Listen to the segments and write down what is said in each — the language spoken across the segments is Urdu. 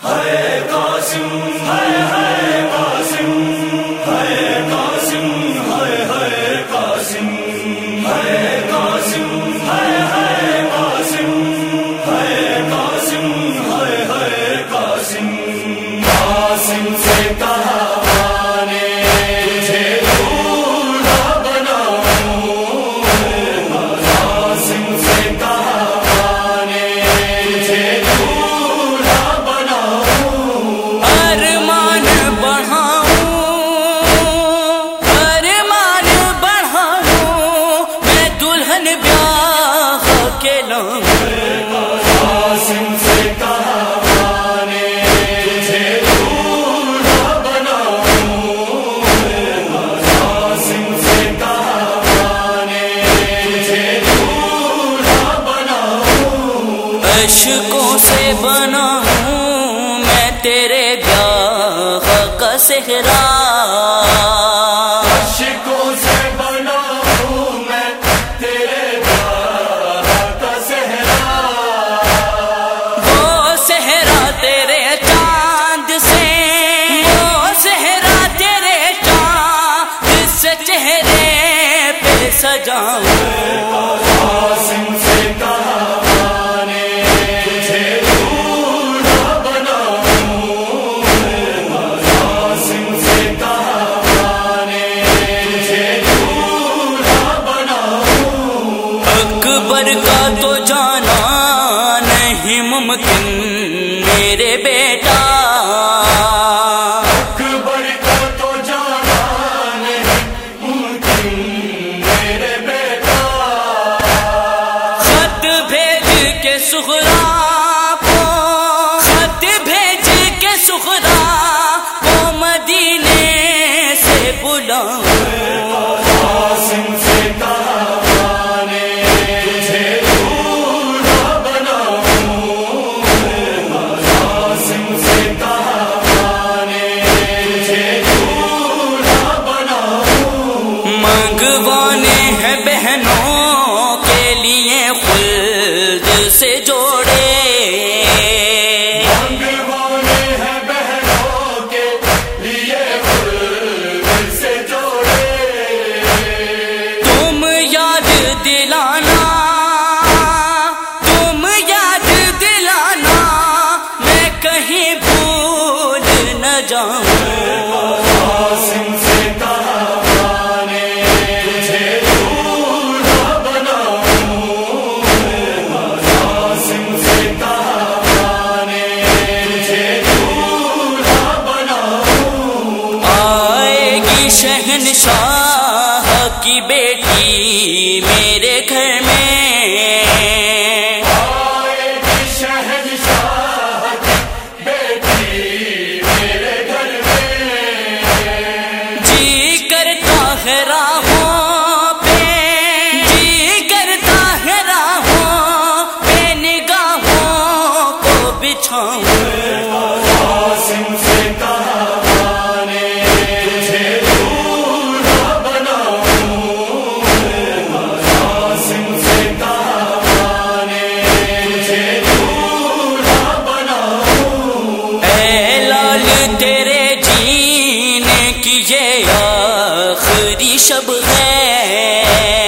عشقوں سے بنا ہوں میں تیرے بیاہ کا صحرا، عشقوں سے بنا ہوں میں تیرے بیاہ کا صحرا، وہ صحرا تیرے چاند سے، وہ صحرا تیرے چاند سے چہرے پہ سجاؤں، کا تو جانا نہیں ممکن میرے بیٹا، اکبر کا تو جانا نہیں ممکن میرے بیٹا، خط بھیج کے سغرا کو، خط بھیج کے سغرا کو مدینے سے بلاؤں، منگوانے ہیں بہنوں کے لیے خلد سے جوڑے، منگوانے ہیں بہنوں کے لیے خلد سے جوڑے، تم یاد دلانا، تم یاد دلانا میں کہیں بھول نہ جاؤں، شہنشاہ کی بیٹی میرے گھر میں، آئے گی شہنشاہ کی بیٹی میرے گھر میں، جی کرتا ہے راہوں پہ، جی کرتا ہے راہوں پہ نگاہوں کو بچھاؤں، تیرے جینے کی یہ آخری شب ہے،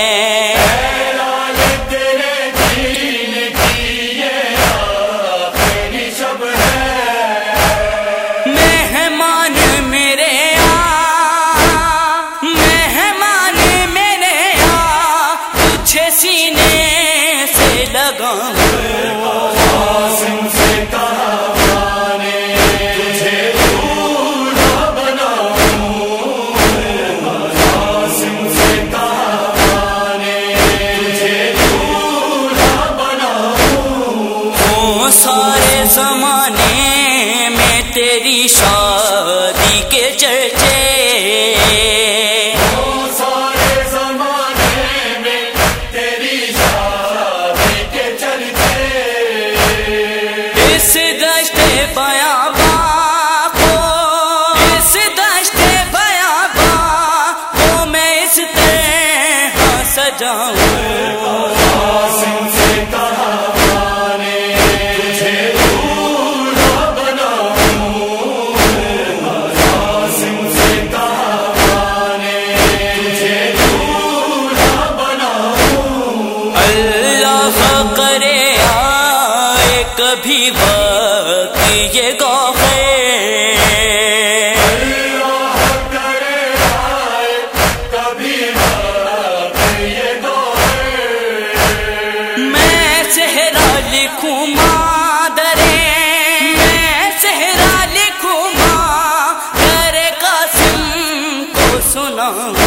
تیرے جینے کی یہ آخری شب ہے، مہمان میرے مہمان میرے تجھے سینے سے لگاؤں، سارے زمانے میں تیری شادی کے چرچے، سارے زمانے میں تیری شادی کے چرچے، اس دشت بیاباں کو، اس دشت بیاباں کو میں اس طرح سجاؤں، سے کہا نے تجھے دور نہ بناؤں، یہ گوہر میں صحرا لکھوں مادرے میں صحرا لکھوں ماں تیرے قاسم کو سنا